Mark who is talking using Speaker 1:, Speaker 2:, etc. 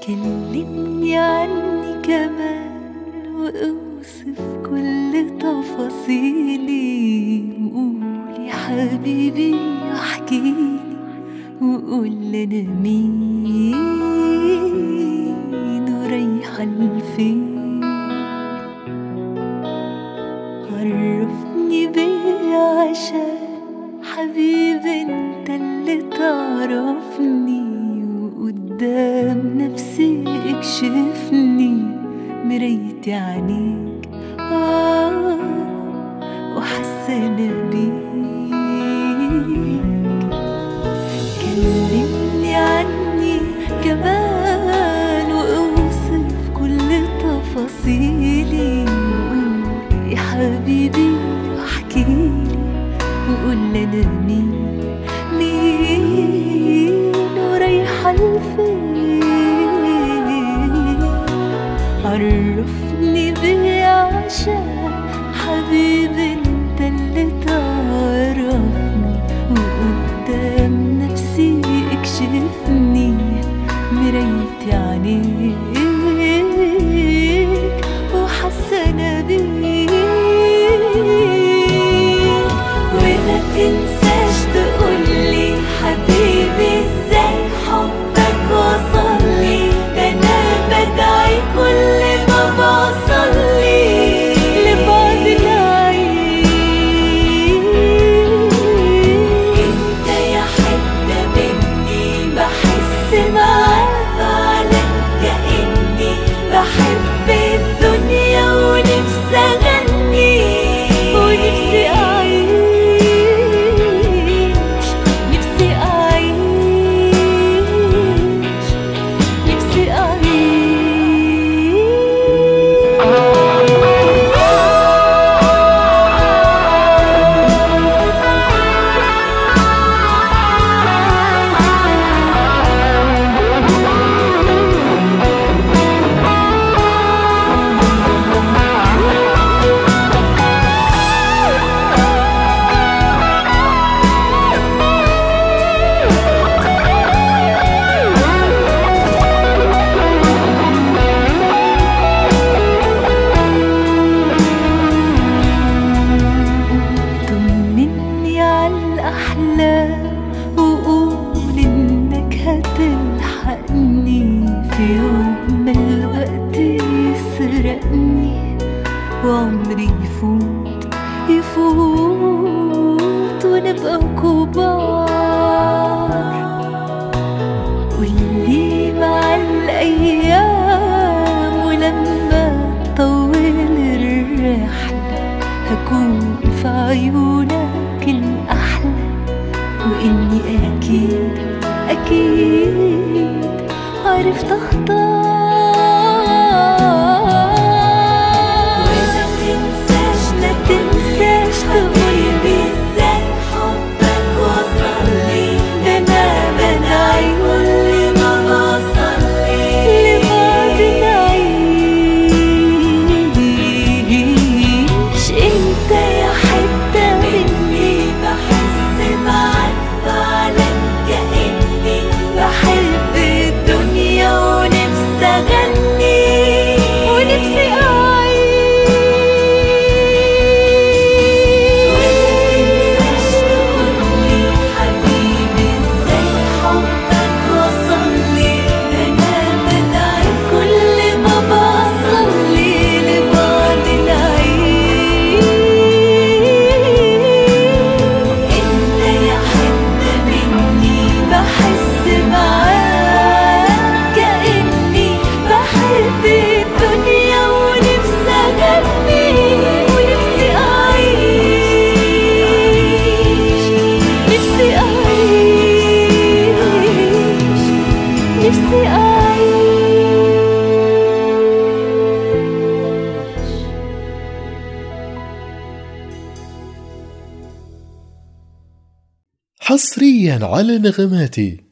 Speaker 1: كلمني عني كمان واوصف كل تفاصيلي، وقول يا حبيبي واحكيلي، وقول انا مين ورايحة لفين. عرفني بيه عشان حبيبي انت اللي تعرفني، وقدام نفسي اكشفني مرايتي عينيك وحسنا بيك. كلمني عني كمان واوصف كل تفاصيلي، وقول يا حبيبي واحكيلي، وقول انا مين ورايحة لفين. عرفني بيه عشان حبيبي انت اللي تعرفني، وقدام نفسي اكشفني مرايتي عينيك وحسنا بيك. وما تنساش تقولي حبيبي ازاي حبك وصلي، ده انا بدعي كل ما بوصلي لبعد العين. انت يا حتة مني بحس معاك فعلا كأني بحب الدنيا، ونفسي اغني ونفسي اعيش، نفسي اعيش، نفسي طمني عالأحلام، وقول إنك هتلحقني في يوم ما الوقت يسرقني، وعمري يفوت ونبقى كبار. واللي مع الأيام ولما تطول الرحلة هكون في عيونك الأحلى، وإني أكيد أكيد عرفت أختار. وما تنساش تقولي إزاي حبك وصلي، ده أنا بدعي كل ما بوصلي لبعد العيش. انت يا حتة مني بحس معاك فعلا كأني بحب الدنيا، ونفسي اغني ونفسي اعيش. وما تنساش تقولي حبيبي ازاي حبك وصلي، ده انا بدعي كل ما بوصلي لبعد العين. انت يا حتة مني بحس معاك كأني بحب الدنيا، ونفسي اغني ونفسي اعيش، نفسي اعيش، نفسي اعيش.
Speaker 2: حصريا على نغماتي